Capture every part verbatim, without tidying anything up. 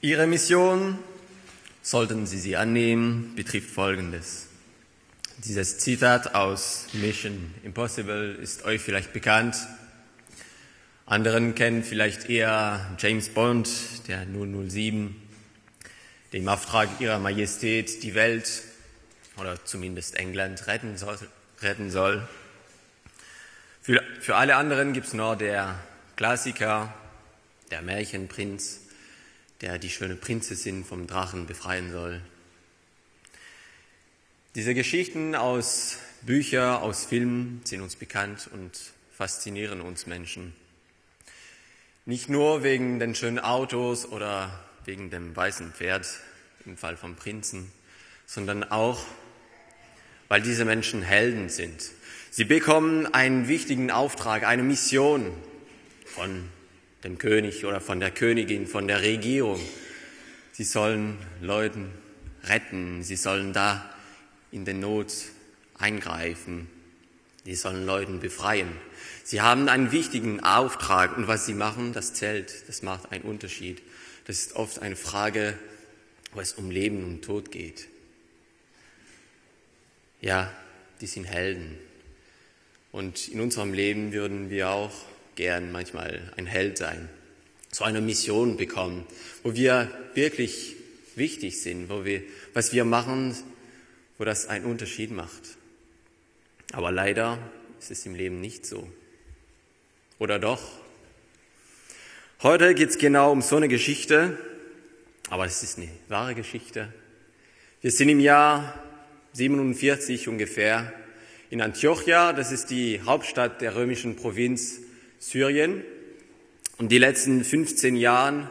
Ihre Mission, sollten Sie sie annehmen, betrifft Folgendes. Dieses Zitat aus Mission Impossible ist euch vielleicht bekannt. Anderen kennen vielleicht eher James Bond, der null null sieben, der im Auftrag ihrer Majestät die Welt oder zumindest England retten soll. Retten soll. Für, für alle anderen gibt es noch der Klassiker, der Märchenprinz, der die schöne Prinzessin vom Drachen befreien soll. Diese Geschichten aus Büchern, aus Filmen sind uns bekannt und faszinieren uns Menschen. Nicht nur wegen den schönen Autos oder wegen dem weißen Pferd im Fall vom Prinzen, sondern auch, weil diese Menschen Helden sind. Sie bekommen einen wichtigen Auftrag, eine Mission von dem König oder von der Königin, von der Regierung. Sie sollen Leuten retten, sie sollen da in der Not eingreifen, sie sollen Leuten befreien. Sie haben einen wichtigen Auftrag und was sie machen, das zählt, das macht einen Unterschied. Das ist oft eine Frage, wo es um Leben und Tod geht. Ja, die sind Helden. Und in unserem Leben würden wir auch gern manchmal ein Held sein, so eine Mission bekommen, wo wir wirklich wichtig sind, wo wir, was wir machen, wo das einen Unterschied macht. Aber leider ist es im Leben nicht so. Oder doch? Heute geht es genau um so eine Geschichte, aber es ist eine wahre Geschichte. Wir sind im Jahr siebenundvierzig ungefähr in Antiochia, das ist die Hauptstadt der römischen Provinz Syrien. Und die letzten fünfzehn Jahren,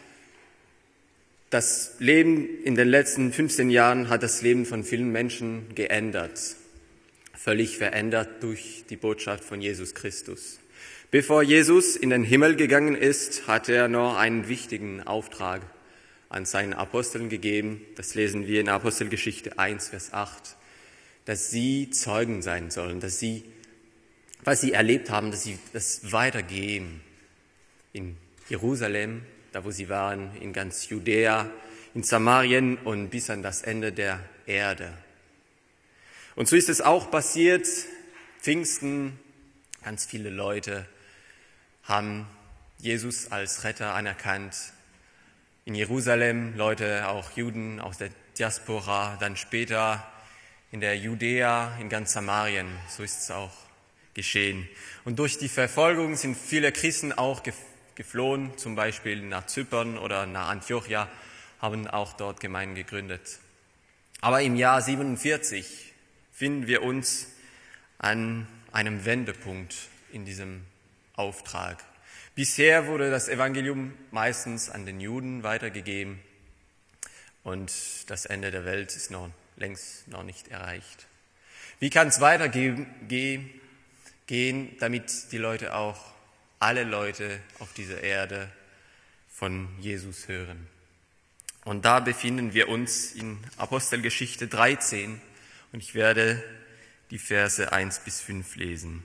das Leben in den letzten fünfzehn Jahren hat das Leben von vielen Menschen geändert, völlig verändert durch die Botschaft von Jesus Christus. Bevor Jesus in den Himmel gegangen ist, hat er noch einen wichtigen Auftrag an seinen Aposteln gegeben. Das lesen wir in Apostelgeschichte eins, Vers acht. Dass sie Zeugen sein sollen, dass sie, was sie erlebt haben, dass sie das weitergeben. In Jerusalem, da wo sie waren, in ganz Judäa, in Samarien und bis an das Ende der Erde. Und so ist es auch passiert. Pfingsten, ganz viele Leute haben Jesus als Retter anerkannt. In Jerusalem, Leute, auch Juden aus der Diaspora, dann später in der Judäa, in ganz Samarien, so ist es auch geschehen. Und durch die Verfolgung sind viele Christen auch geflohen, zum Beispiel nach Zypern oder nach Antiochia, haben auch dort Gemeinden gegründet. Aber im Jahr siebenundvierzig finden wir uns an einem Wendepunkt in diesem Auftrag. Bisher wurde das Evangelium meistens an den Juden weitergegeben und das Ende der Welt ist noch längst noch nicht erreicht. Wie kann es weitergehen, gehen, damit die Leute auch, alle Leute auf dieser Erde von Jesus hören? Und da befinden wir uns in Apostelgeschichte dreizehn und ich werde die Verse eins bis fünf lesen.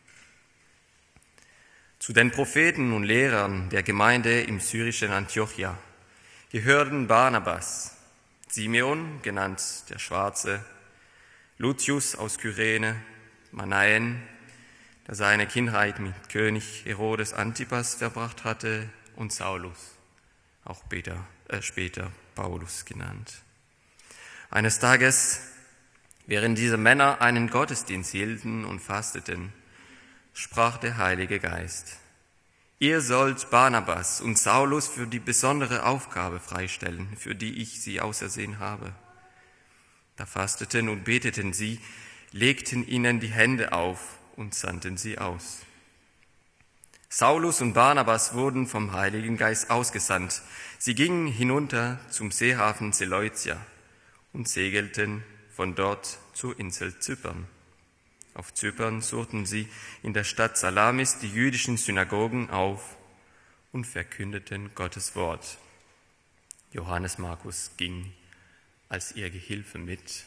Zu den Propheten und Lehrern der Gemeinde im syrischen Antiochia gehörten Barnabas, Simeon, genannt der Schwarze, Lucius aus Kyrene, Manaen, der seine Kindheit mit König Herodes Antipas verbracht hatte, und Saulus, auch später, äh, später Paulus genannt. Eines Tages, während diese Männer einen Gottesdienst hielten und fasteten, sprach der Heilige Geist: Ihr sollt Barnabas und Saulus für die besondere Aufgabe freistellen, für die ich sie ausersehen habe. Da fasteten und beteten sie, legten ihnen die Hände auf und sandten sie aus. Saulus und Barnabas wurden vom Heiligen Geist ausgesandt. Sie gingen hinunter zum Seehafen Seleucia und segelten von dort zur Insel Zypern. Auf Zypern suchten sie in der Stadt Salamis die jüdischen Synagogen auf und verkündeten Gottes Wort. Johannes Markus ging als ihr Gehilfe mit.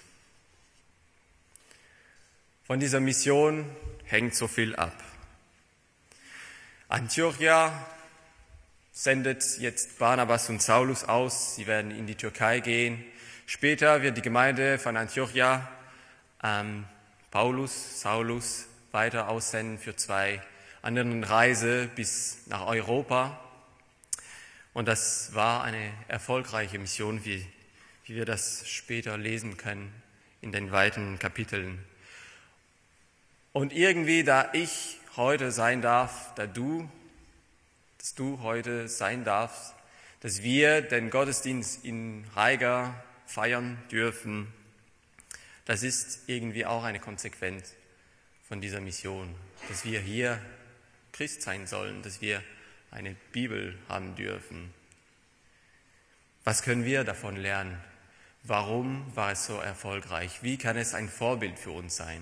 Von dieser Mission hängt so viel ab. Antiochia, sendet jetzt Barnabas und Saulus aus. Sie werden in die Türkei gehen. Später wird die Gemeinde von Antiochia ähm, Paulus, Saulus weiter aussenden für zwei anderen Reise bis nach Europa. Und das war eine erfolgreiche Mission, wie, wie wir das später lesen können in den weiteren Kapiteln. Und irgendwie, da ich heute sein darf, da du, dass du heute sein darfst, dass wir den Gottesdienst in Raiger feiern dürfen, das ist irgendwie auch eine Konsequenz von dieser Mission, dass wir hier Christ sein sollen, dass wir eine Bibel haben dürfen. Was können wir davon lernen? Warum war es so erfolgreich? Wie kann es ein Vorbild für uns sein?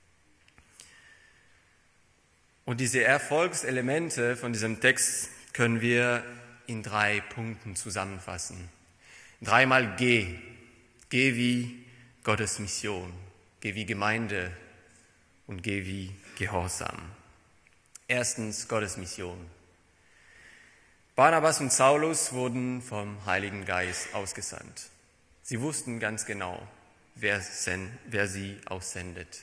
Und diese Erfolgselemente von diesem Text können wir in drei Punkten zusammenfassen. Dreimal G. G wie Gottes Mission. G wie Gemeinde und G wie Gehorsam. Erstens Gottes Mission. Barnabas und Saulus wurden vom Heiligen Geist ausgesandt. Sie wussten ganz genau, wer, sen, wer sie aussendet.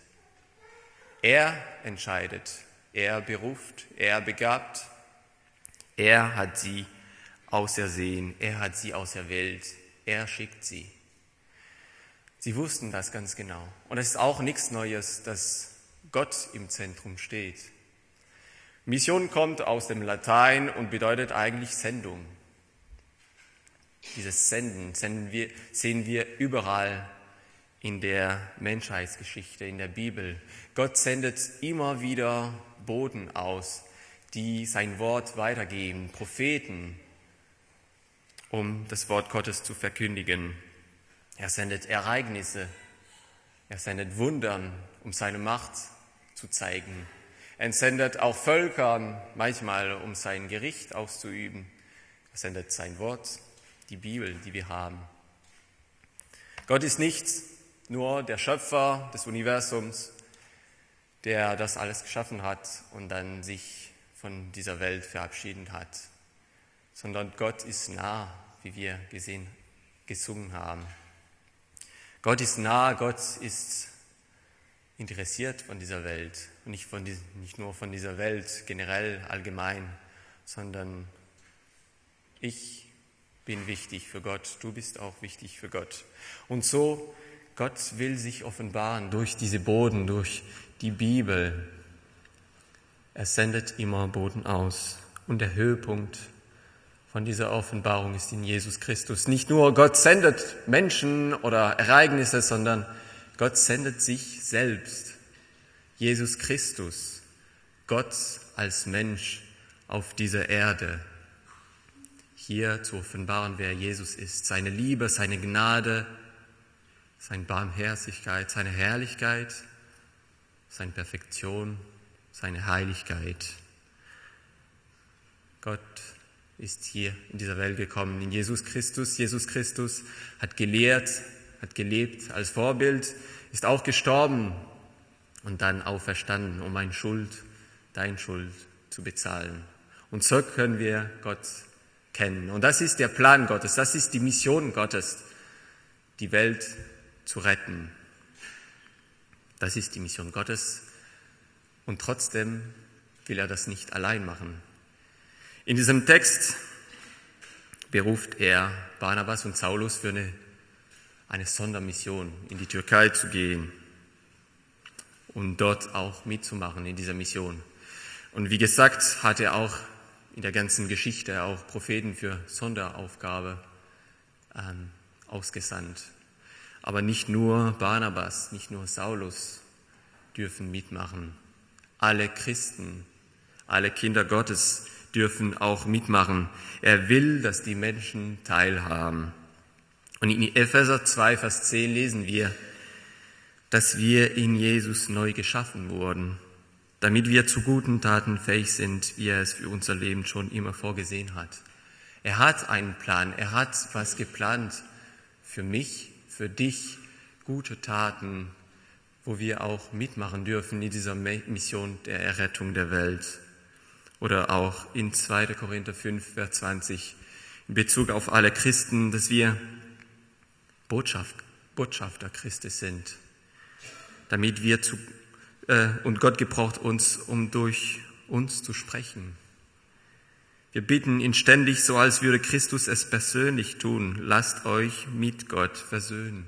Er entscheidet, er beruft, er begabt, er hat sie ausersehen, er hat sie auserwählt, er schickt sie. Sie wussten das ganz genau. Und es ist auch nichts Neues, dass Gott im Zentrum steht. Mission kommt aus dem Latein und bedeutet eigentlich Sendung. Dieses Senden, senden wir, sehen wir überall in der Menschheitsgeschichte, in der Bibel. Gott sendet immer wieder Boten aus, die sein Wort weitergeben, Propheten, um das Wort Gottes zu verkündigen. Er sendet Ereignisse, er sendet Wundern, um seine Macht zu zeigen. Er sendet auch Völkern, manchmal um sein Gericht auszuüben. Er sendet sein Wort, die Bibel, die wir haben. Gott ist nicht nur der Schöpfer des Universums, der das alles geschaffen hat und dann sich von dieser Welt verabschiedet hat, sondern Gott ist nah, wie wir gesehen, gesungen haben. Gott ist nah, Gott ist interessiert von dieser Welt und nicht, von die, nicht nur von dieser Welt generell, allgemein, sondern ich bin wichtig für Gott, du bist auch wichtig für Gott. Und so, Gott will sich offenbaren durch diese Boten, durch die Bibel. Er sendet immer Boten aus. Und der Höhepunkt von dieser Offenbarung ist in Jesus Christus. Nicht nur Gott sendet Menschen oder Ereignisse, sondern Gott sendet sich selbst. Jesus Christus, Gott als Mensch auf dieser Erde. Hier zu offenbaren, wer Jesus ist, seine Liebe, seine Gnade, seine Barmherzigkeit, seine Herrlichkeit, seine Perfektion, seine Heiligkeit. Gott ist hier in dieser Welt gekommen, in Jesus Christus. Jesus Christus hat gelehrt, hat gelebt als Vorbild, ist auch gestorben und dann auferstanden, um meine Schuld, deine Schuld zu bezahlen. Und so können wir Gott kennen. Und das ist der Plan Gottes, das ist die Mission Gottes, die Welt zu retten. Das ist die Mission Gottes. Und trotzdem will er das nicht allein machen. In diesem Text beruft er Barnabas und Saulus für eine, eine Sondermission, in die Türkei zu gehen und dort auch mitzumachen in dieser Mission. Und wie gesagt, hat er auch in der ganzen Geschichte auch Propheten für Sonderaufgabe ähm, ausgesandt. Aber nicht nur Barnabas, nicht nur Saulus dürfen mitmachen. Alle Christen, alle Kinder Gottes dürfen auch mitmachen. Er will, dass die Menschen teilhaben. Und in Epheser zwei, Vers zehn lesen wir, dass wir in Jesus neu geschaffen wurden, damit wir zu guten Taten fähig sind, wie er es für unser Leben schon immer vorgesehen hat. Er hat einen Plan, er hat was geplant für mich, für dich, gute Taten, wo wir auch mitmachen dürfen in dieser Mission der Errettung der Welt. oder auch in zweiter Korinther fünf, Vers zwanzig in Bezug auf alle Christen, dass wir Botschaft, Botschafter Christi sind, damit wir zu, äh, und Gott gebraucht uns, um durch uns zu sprechen. Wir bitten ihn ständig, so als würde Christus es persönlich tun, lasst euch mit Gott versöhnen.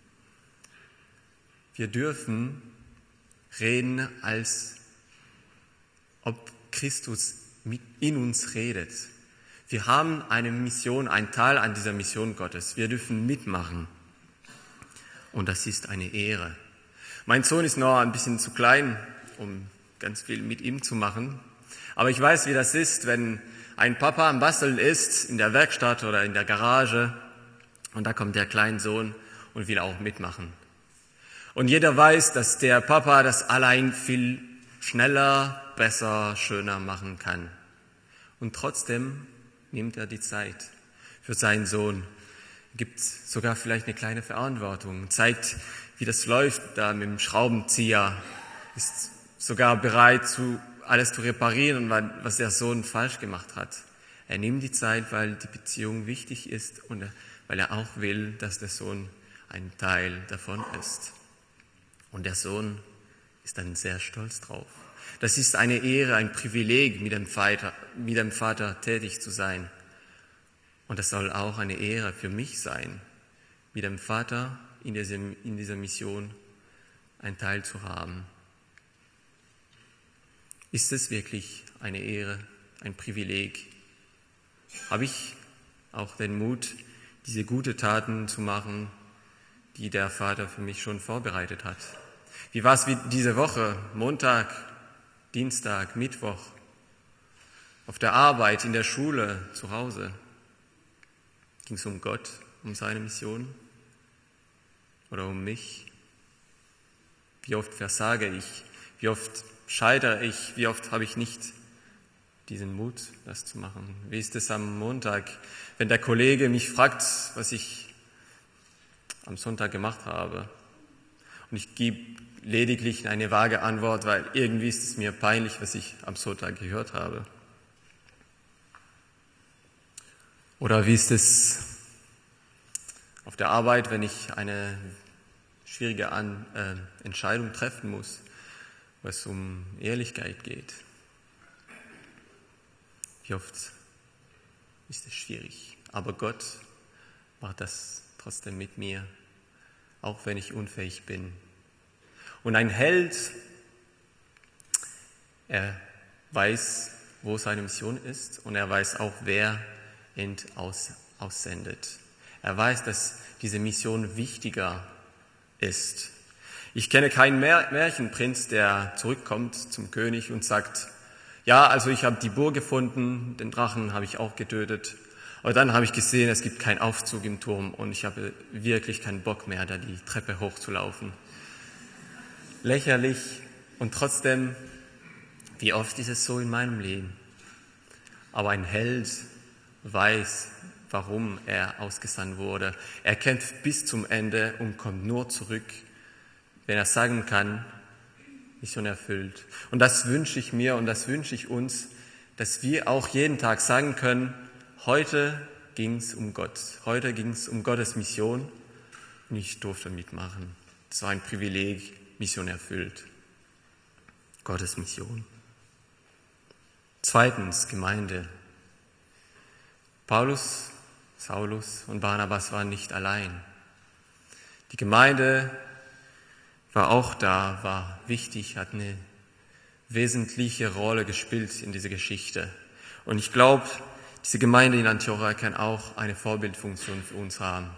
Wir dürfen reden, als ob Christus mit in uns redet. Wir haben eine Mission, einen Teil an dieser Mission Gottes. Wir dürfen mitmachen. Und das ist eine Ehre. Mein Sohn ist noch ein bisschen zu klein, um ganz viel mit ihm zu machen. Aber ich weiß, wie das ist, wenn ein Papa am Basteln ist, in der Werkstatt oder in der Garage, und da kommt der kleine Sohn und will auch mitmachen. Und jeder weiß, dass der Papa das allein viel schneller, besser, schöner machen kann. Und trotzdem nimmt er die Zeit für seinen Sohn, gibt sogar vielleicht eine kleine Verantwortung, zeigt, wie das läuft da mit dem Schraubenzieher, ist sogar bereit, zu, alles zu reparieren, was der Sohn falsch gemacht hat. Er nimmt die Zeit, weil die Beziehung wichtig ist und weil er auch will, dass der Sohn ein Teil davon ist. Und der Sohn ist dann sehr stolz drauf. Das ist eine Ehre, ein Privileg, mit dem Vater, mit dem Vater tätig zu sein. Und das soll auch eine Ehre für mich sein, mit dem Vater in dieser, in dieser Mission ein Teil zu haben. Ist es wirklich eine Ehre, ein Privileg? Habe ich auch den Mut, diese guten Taten zu machen, die der Vater für mich schon vorbereitet hat? Wie war es diese Woche? Montag, Dienstag, Mittwoch, auf der Arbeit, in der Schule, zu Hause? Ging es um Gott, um seine Mission oder um mich? Wie oft versage ich? Wie oft scheitere ich? Wie oft habe ich nicht diesen Mut, das zu machen? Wie ist es am Montag, wenn der Kollege mich fragt, was ich am Sonntag gemacht habe? Und ich gebe lediglich eine vage Antwort, weil irgendwie ist es mir peinlich, was ich am Sonntag gehört habe. Oder wie ist es auf der Arbeit, wenn ich eine schwierige An- äh, Entscheidung treffen muss, wo es um Ehrlichkeit geht? Wie oft ist es schwierig. Aber Gott macht das trotzdem mit mir, auch wenn ich unfähig bin. Und ein Held, er weiß, wo seine Mission ist, und er weiß auch, wer ihn aus, aussendet. Er weiß, dass diese Mission wichtiger ist. Ich kenne keinen Märchenprinz, der zurückkommt zum König und sagt, ja, also ich habe die Burg gefunden, den Drachen habe ich auch getötet, aber dann habe ich gesehen, es gibt keinen Aufzug im Turm und ich habe wirklich keinen Bock mehr, da die Treppe hochzulaufen. Lächerlich, und trotzdem, wie oft ist es so in meinem Leben? Aber ein Held weiß, warum er ausgesandt wurde. Er kämpft bis zum Ende und kommt nur zurück, wenn er sagen kann, Mission erfüllt. Und das wünsche ich mir und das wünsche ich uns, dass wir auch jeden Tag sagen können, heute ging es um Gott. Heute ging es um Gottes Mission und ich durfte mitmachen. Das war ein Privileg, Mission erfüllt. Gottes Mission. Zweitens, Gemeinde. Paulus, Saulus und Barnabas waren nicht allein. Die Gemeinde war auch da, war wichtig, hat eine wesentliche Rolle gespielt in dieser Geschichte. Und ich glaube, diese Gemeinde in Antiochia kann auch eine Vorbildfunktion für uns haben.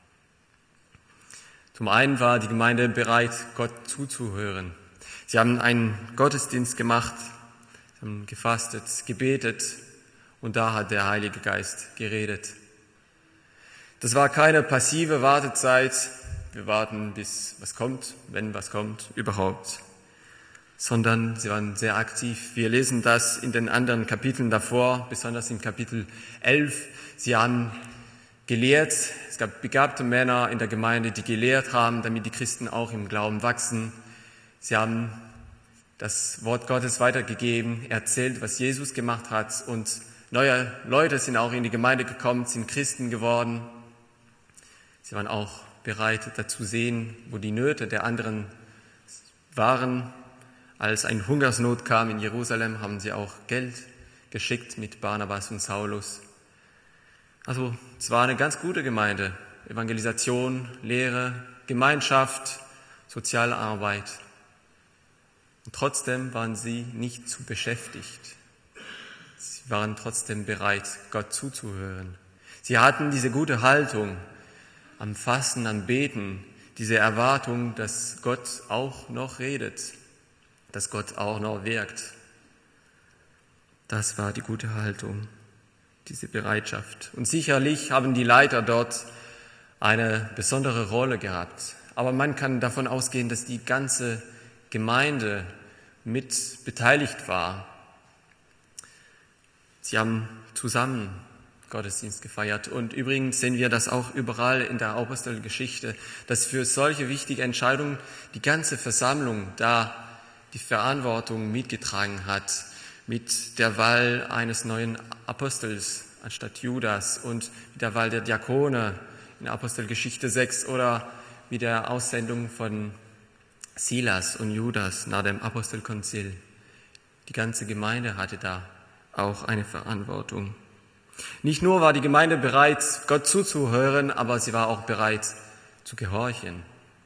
Zum einen war die Gemeinde bereit, Gott zuzuhören. Sie haben einen Gottesdienst gemacht, haben gefastet, gebetet und da hat der Heilige Geist geredet. Das war keine passive Wartezeit, wir warten bis was kommt, wenn was kommt, überhaupt, sondern sie waren sehr aktiv. Wir lesen das in den anderen Kapiteln davor, besonders im Kapitel elf. Sie haben gelehrt, es gab begabte Männer in der Gemeinde, die gelehrt haben, damit die Christen auch im Glauben wachsen. Sie haben das Wort Gottes weitergegeben, erzählt, was Jesus gemacht hat, und neue Leute sind auch in die Gemeinde gekommen, sind Christen geworden. Sie waren auch bereit, dazu sehen, wo die Nöte der anderen waren. Als eine Hungersnot kam in Jerusalem, haben sie auch Geld geschickt mit Barnabas und Saulus. Also es war eine ganz gute Gemeinde. Evangelisation, Lehre, Gemeinschaft, soziale Arbeit. Und trotzdem waren sie nicht zu beschäftigt. Sie waren trotzdem bereit, Gott zuzuhören. Sie hatten diese gute Haltung am Fasten, am Beten, diese Erwartung, dass Gott auch noch redet, dass Gott auch noch wirkt. Das war die gute Haltung, diese Bereitschaft. Und sicherlich haben die Leiter dort eine besondere Rolle gehabt. Aber man kann davon ausgehen, dass die ganze Gemeinde mit beteiligt war. Sie haben zusammen Gottesdienst gefeiert. Und übrigens sehen wir das auch überall in der Apostelgeschichte, dass für solche wichtige Entscheidungen die ganze Versammlung da die Verantwortung mitgetragen hat, mit der Wahl eines neuen Apostels anstatt Judas und mit der Wahl der Diakone in Apostelgeschichte sechs oder mit der Aussendung von Silas und Judas nach dem Apostelkonzil. Die ganze Gemeinde hatte da auch eine Verantwortung. Nicht nur war die Gemeinde bereit, Gott zuzuhören, aber sie war auch bereit zu gehorchen.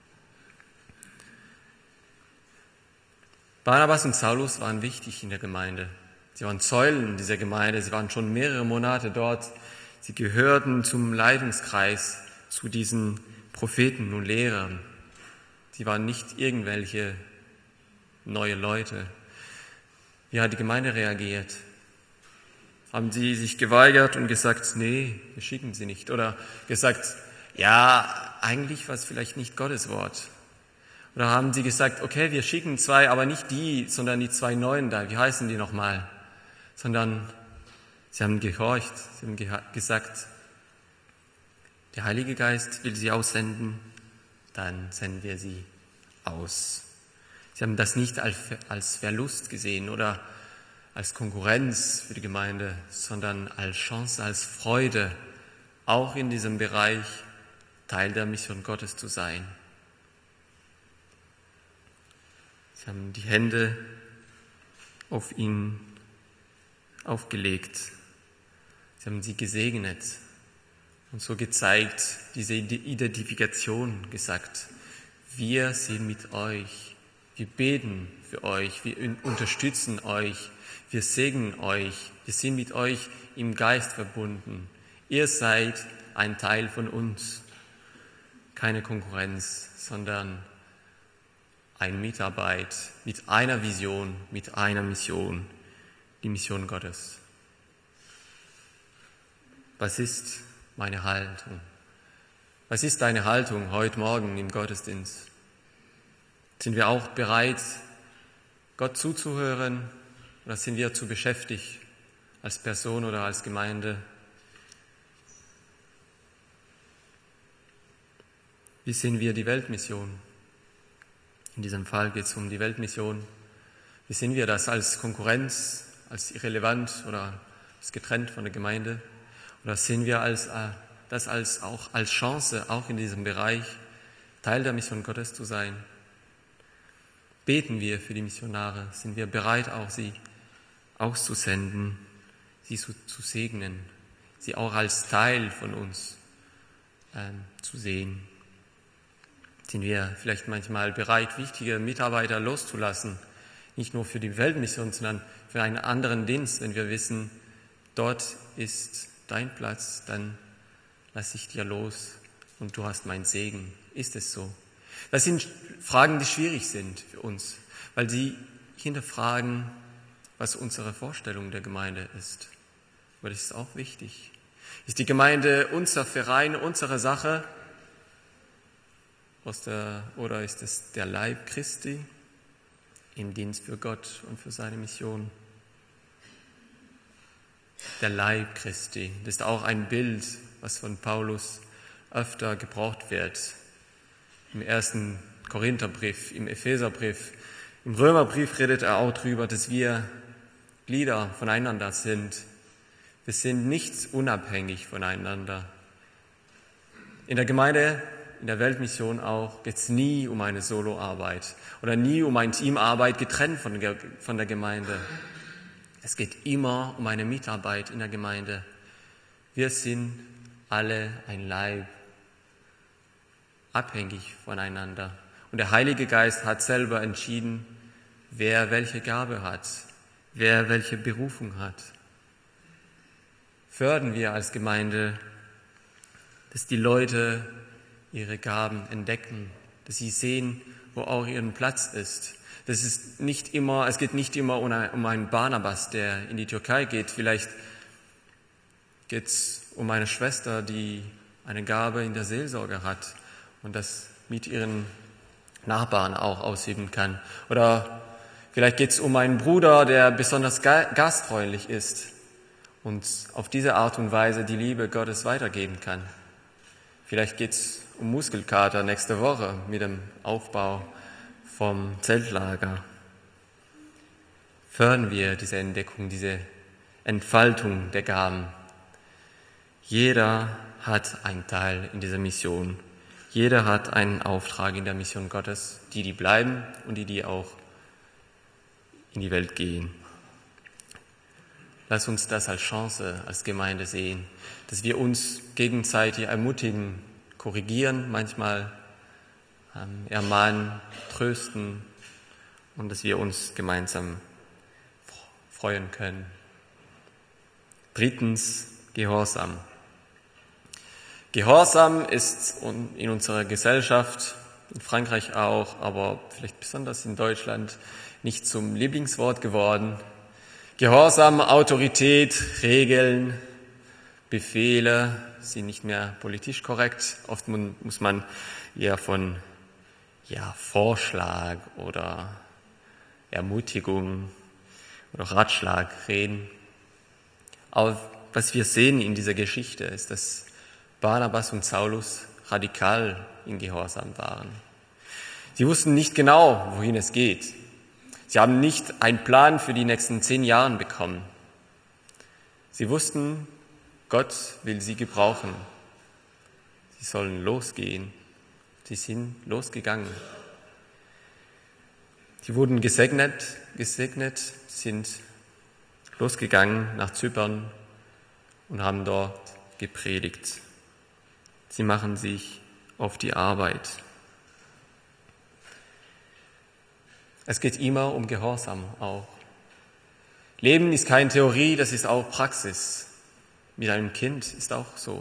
Barnabas und Saulus waren wichtig in der Gemeinde. Sie waren Säulen dieser Gemeinde, sie waren schon mehrere Monate dort. Sie gehörten zum Leitungskreis, zu diesen Propheten und Lehrern. Sie waren nicht irgendwelche neue Leute. Wie hat die Gemeinde reagiert? Haben sie sich geweigert und gesagt, nee, wir schicken sie nicht? Oder gesagt, ja, eigentlich war es vielleicht nicht Gottes Wort. Oder haben sie gesagt, okay, wir schicken zwei, aber nicht die, sondern die zwei Neuen da, wie heißen die nochmal? Sondern sie haben gehorcht, sie haben ge- gesagt, der Heilige Geist will sie aussenden, dann senden wir sie aus. Sie haben das nicht als, als Verlust gesehen oder als Konkurrenz für die Gemeinde, sondern als Chance, als Freude, auch in diesem Bereich Teil der Mission Gottes zu sein. Sie haben die Hände auf ihn aufgelegt. Sie haben sie gesegnet und so gezeigt, diese Identifikation gesagt. Wir sind mit euch. Wir beten für euch. Wir unterstützen euch. Wir segnen euch. Wir sind mit euch im Geist verbunden. Ihr seid ein Teil von uns. Keine Konkurrenz, sondern eine Mitarbeit mit einer Vision, mit einer Mission, die Mission Gottes. Was ist meine Haltung? Was ist deine Haltung heute Morgen im Gottesdienst? Sind wir auch bereit, Gott zuzuhören, oder sind wir zu beschäftigt als Person oder als Gemeinde? Wie sehen wir die Weltmission? In diesem Fall geht es um die Weltmission. Wie sehen wir das als Konkurrenz, als irrelevant oder als getrennt von der Gemeinde? Oder sehen wir als, äh, das als, auch als Chance, auch in diesem Bereich Teil der Mission Gottes zu sein? Beten wir für die Missionare? Sind wir bereit, auch sie auszusenden, sie zu, zu segnen, sie auch als Teil von uns ähm, zu sehen? Sind wir vielleicht manchmal bereit, wichtige Mitarbeiter loszulassen, nicht nur für die Weltmission, sondern für einen anderen Dienst? Wenn wir wissen, dort ist dein Platz, dann lass ich dir los und du hast meinen Segen. Ist es so? Das sind Fragen, die schwierig sind für uns, weil sie hinterfragen, was unsere Vorstellung der Gemeinde ist. Aber das ist auch wichtig. Ist die Gemeinde unser Verein, unsere Sache? Oder ist es der Leib Christi im Dienst für Gott und für seine Mission? Der Leib Christi, das ist auch ein Bild, was von Paulus öfter gebraucht wird. Im ersten Korintherbrief, im Epheserbrief Im Römerbrief redet er auch darüber, dass wir Glieder voneinander sind. Wir sind nicht unabhängig voneinander. In der Gemeinde, in der Weltmission auch, geht es nie um eine Soloarbeit oder nie um eine Teamarbeit getrennt von der, von der Gemeinde. Es geht immer um eine Mitarbeit in der Gemeinde. Wir sind alle ein Leib, abhängig voneinander. Und der Heilige Geist hat selber entschieden, wer welche Gabe hat, wer welche Berufung hat. Fördern wir als Gemeinde, dass die Leute ihre Gaben entdecken, dass sie sehen, wo auch ihren Platz ist. Das ist nicht immer, es geht nicht immer um einen Barnabas, der in die Türkei geht. Vielleicht geht es um eine Schwester, die eine Gabe in der Seelsorge hat und das mit ihren Nachbarn auch ausüben kann. Oder vielleicht geht es um einen Bruder, der besonders gastfreundlich ist und auf diese Art und Weise die Liebe Gottes weitergeben kann. Vielleicht geht es um Muskelkater nächste Woche mit dem Aufbau vom Zeltlager. Fördern wir diese Entdeckung, diese Entfaltung der Gaben. Jeder hat einen Teil in dieser Mission. Jeder hat einen Auftrag in der Mission Gottes, die, die bleiben und die, die auch in die Welt gehen. Lass uns das als Chance, als Gemeinde sehen, dass wir uns gegenseitig ermutigen, korrigieren, manchmal ähm, ermahnen, trösten und dass wir uns gemeinsam freuen können. Drittens, Gehorsam. Gehorsam ist in unserer Gesellschaft, in Frankreich auch, aber vielleicht besonders in Deutschland, nicht zum Lieblingswort geworden. Gehorsam, Autorität, Regeln, Befehle sind nicht mehr politisch korrekt. Oft muss man eher von ja, Vorschlag oder Ermutigung oder Ratschlag reden. Aber was wir sehen in dieser Geschichte ist, dass Barnabas und Saulus radikal in Gehorsam waren. Sie wussten nicht genau, wohin es geht. Sie haben nicht einen Plan für die nächsten zehn Jahre bekommen. Sie wussten, Gott will sie gebrauchen. Sie sollen losgehen. Sie sind losgegangen. Sie wurden gesegnet, gesegnet, sind losgegangen nach Zypern und haben dort gepredigt. Sie machen sich auf die Arbeit. Es geht immer um Gehorsam auch. Leben ist keine Theorie, das ist auch Praxis. Mit einem Kind ist auch so.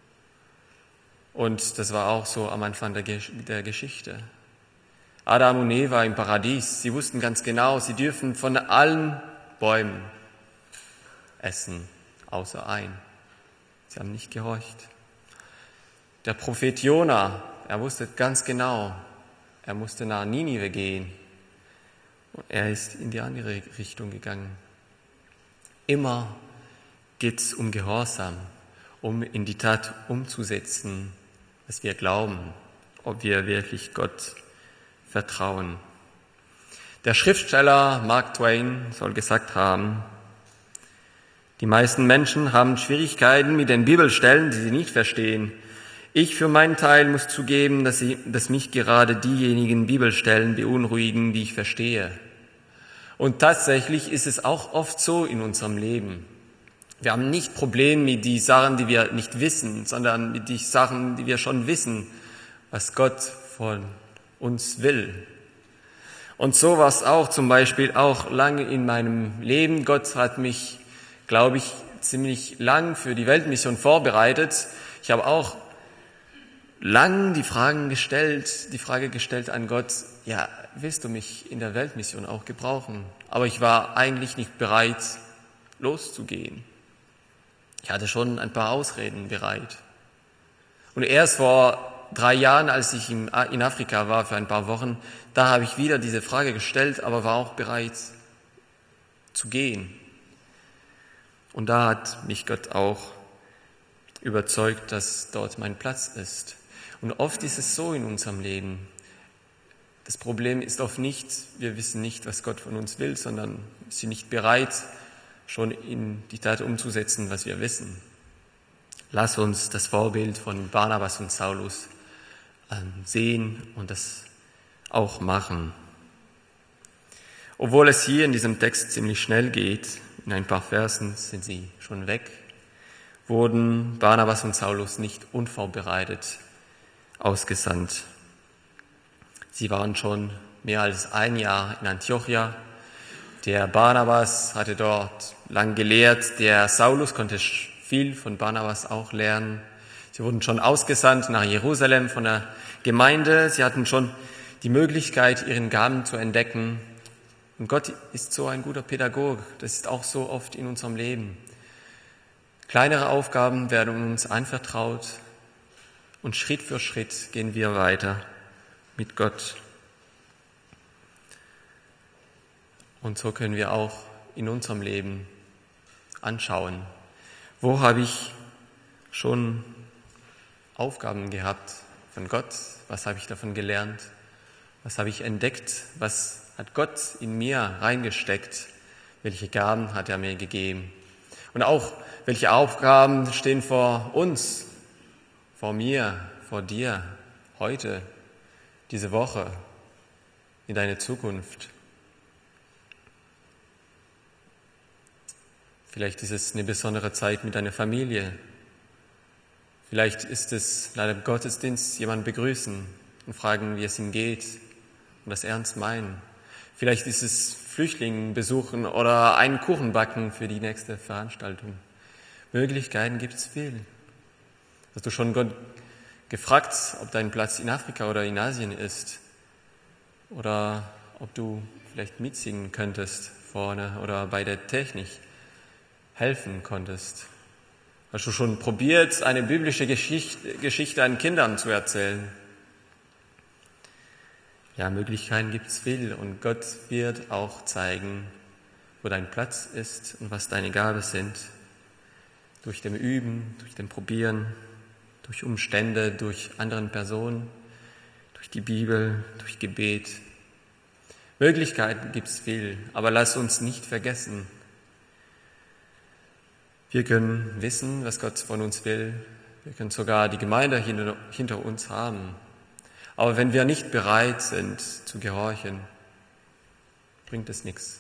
Und das war auch so am Anfang der, Gesch- der Geschichte. Adam und Eva im Paradies, sie wussten ganz genau, sie dürfen von allen Bäumen essen, außer ein. Sie haben nicht gehorcht. Der Prophet Jona, er wusste ganz genau, er musste nach Ninive gehen. Und er ist in die andere Richtung gegangen. Immer geht es um Gehorsam, um in die Tat umzusetzen, was wir glauben, ob wir wirklich Gott vertrauen. Der Schriftsteller Mark Twain soll gesagt haben, die meisten Menschen haben Schwierigkeiten mit den Bibelstellen, die sie nicht verstehen. Ich für meinen Teil muss zugeben, dass, ich, dass mich gerade diejenigen Bibelstellen beunruhigen, die ich verstehe. Und tatsächlich ist es auch oft so in unserem Leben. Wir haben nicht Probleme mit den Sachen, die wir nicht wissen, sondern mit den Sachen, die wir schon wissen, was Gott von uns will. Und so war es auch zum Beispiel auch lange in meinem Leben. Gott hat mich, glaube ich, ziemlich lang für die Weltmission vorbereitet. Ich habe auch lang die Fragen gestellt, die Frage gestellt an Gott, ja, willst du mich in der Weltmission auch gebrauchen? Aber ich war eigentlich nicht bereit, loszugehen. Ich hatte schon ein paar Ausreden bereit. Und erst vor drei Jahren, als ich in Afrika war für ein paar Wochen, da habe ich wieder diese Frage gestellt, aber war auch bereit zu gehen. Und da hat mich Gott auch überzeugt, dass dort mein Platz ist. Und oft ist es so in unserem Leben. Das Problem ist oft nicht, wir wissen nicht, was Gott von uns will, sondern sind nicht bereit, schon in die Tat umzusetzen, was wir wissen. Lass uns das Vorbild von Barnabas und Saulus sehen und das auch machen. Obwohl es hier in diesem Text ziemlich schnell geht, in ein paar Versen sind sie schon weg, wurden Barnabas und Saulus nicht unvorbereitet ausgesandt. Sie waren schon mehr als ein Jahr in Antiochia. Der Barnabas hatte dort lang gelehrt, der Saulus konnte viel von Barnabas auch lernen. Sie wurden schon ausgesandt nach Jerusalem von der Gemeinde. Sie hatten schon die Möglichkeit, ihren Gaben zu entdecken. Und Gott ist so ein guter Pädagoge. Das ist auch so oft in unserem Leben. Kleinere Aufgaben werden uns anvertraut und Schritt für Schritt gehen wir weiter mit Gott. Und so können wir auch in unserem Leben anschauen, wo habe ich schon Aufgaben gehabt von Gott, was habe ich davon gelernt, was habe ich entdeckt, was hat Gott in mir reingesteckt, welche Gaben hat er mir gegeben und auch welche Aufgaben stehen vor uns, vor mir, vor dir, heute, diese Woche, in deine Zukunft. Vielleicht ist es eine besondere Zeit mit deiner Familie. Vielleicht ist es nach dem Gottesdienst jemanden begrüßen und fragen, wie es ihm geht und das ernst meinen. Vielleicht ist es Flüchtlinge besuchen oder einen Kuchen backen für die nächste Veranstaltung. Möglichkeiten gibt es viel. Hast du schon Gott gefragt, ob dein Platz in Afrika oder in Asien ist? Oder ob du vielleicht mitsingen könntest vorne oder bei der Technik helfen konntest? Hast du schon probiert, eine biblische Geschichte, Geschichte an Kindern zu erzählen? Ja, Möglichkeiten gibt es viel und Gott wird auch zeigen, wo dein Platz ist und was deine Gabe sind. Durch dem Üben, durch dem Probieren, durch Umstände, durch anderen Personen, durch die Bibel, durch Gebet. Möglichkeiten gibt es viel, aber lass uns nicht vergessen, wir können wissen, was Gott von uns will. Wir können sogar die Gemeinde hinter, hinter uns haben. Aber wenn wir nicht bereit sind zu gehorchen, bringt es nichts.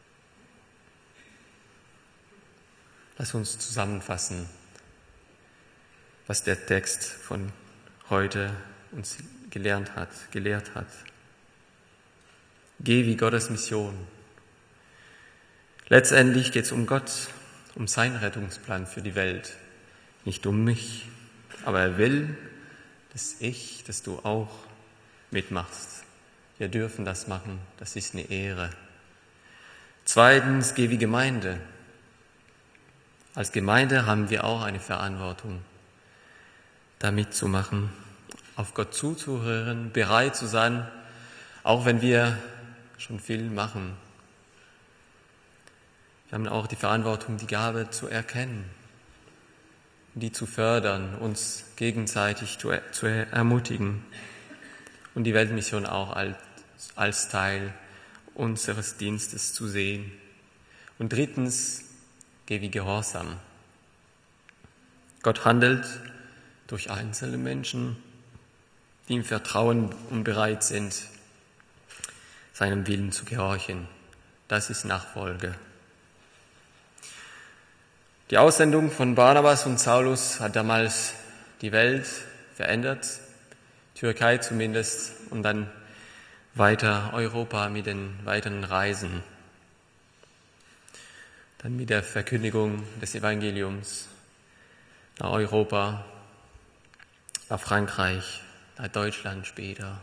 Lass uns zusammenfassen, was der Text von heute uns gelernt hat, gelehrt hat. Geh wie Gottes Mission. Letztendlich geht es um Gott, um seinen Rettungsplan für die Welt. Nicht um mich, aber er will, dass ich, dass du auch mitmachst. Wir dürfen das machen, das ist eine Ehre. Zweitens, geh wie Gemeinde. Als Gemeinde haben wir auch eine Verantwortung, da mitzumachen, auf Gott zuzuhören, bereit zu sein, auch wenn wir schon viel machen. Wir haben auch die Verantwortung, die Gabe zu erkennen, die zu fördern, uns gegenseitig zu, zu ermutigen und die Weltmission auch als, als Teil unseres Dienstes zu sehen. Und drittens, geh wie Gehorsam. Gott handelt durch einzelne Menschen, die ihm vertrauen und bereit sind, seinem Willen zu gehorchen. Das ist Nachfolge. Die Aussendung von Barnabas und Saulus hat damals die Welt verändert, Türkei zumindest, und dann weiter Europa mit den weiteren Reisen. Dann mit der Verkündigung des Evangeliums nach Europa, nach Frankreich, nach Deutschland später.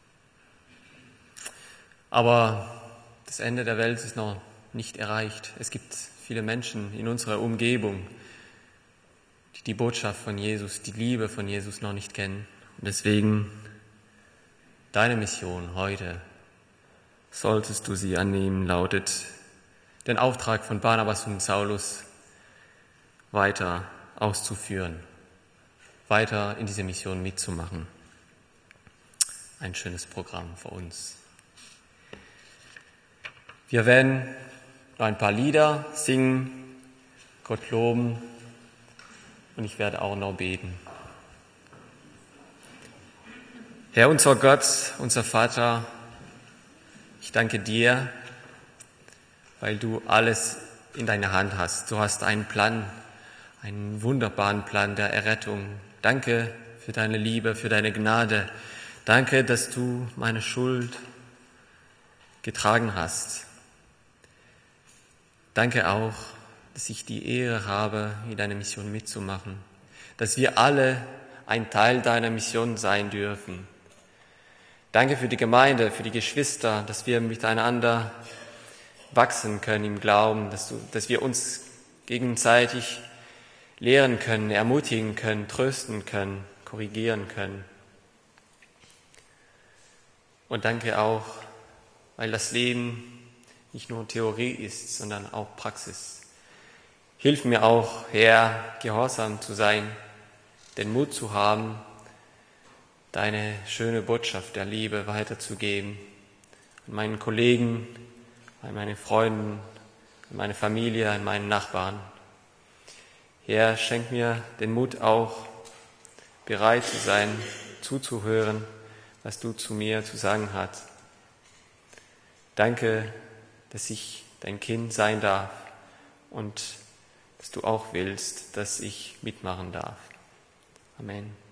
Aber das Ende der Welt ist noch nicht erreicht. Es gibt viele Menschen in unserer Umgebung, die die Botschaft von Jesus, die Liebe von Jesus noch nicht kennen. Und deswegen deine Mission heute, solltest du sie annehmen, lautet, den Auftrag von Barnabas und Saulus weiter auszuführen, weiter in diese Mission mitzumachen. ein schönes Programm für uns. Wir werden noch ein paar Lieder singen, Gott loben und ich werde auch noch beten. Herr, unser Gott, unser Vater, ich danke dir, weil du alles in deiner Hand hast. Du hast einen Plan, einen wunderbaren Plan der Errettung. Danke für deine Liebe, für deine Gnade. Danke, dass du meine Schuld getragen hast. Danke auch, dass ich die Ehre habe, in deiner Mission mitzumachen, dass wir alle ein Teil deiner Mission sein dürfen. Danke für die Gemeinde, für die Geschwister, dass wir miteinander wachsen können im Glauben, dass, du, dass wir uns gegenseitig lehren können, ermutigen können, trösten können, korrigieren können. Und danke auch, weil das Leben nicht nur Theorie ist, sondern auch Praxis. Hilf mir auch, Herr, gehorsam zu sein, den Mut zu haben, deine schöne Botschaft der Liebe weiterzugeben an meinen Kollegen, an meine Freunden, an meine Familie, an meinen Nachbarn. Herr, schenk mir den Mut auch, bereit zu sein, zuzuhören, was du zu mir zu sagen hast. Danke, dass ich dein Kind sein darf und dass du auch willst, dass ich mitmachen darf. Amen.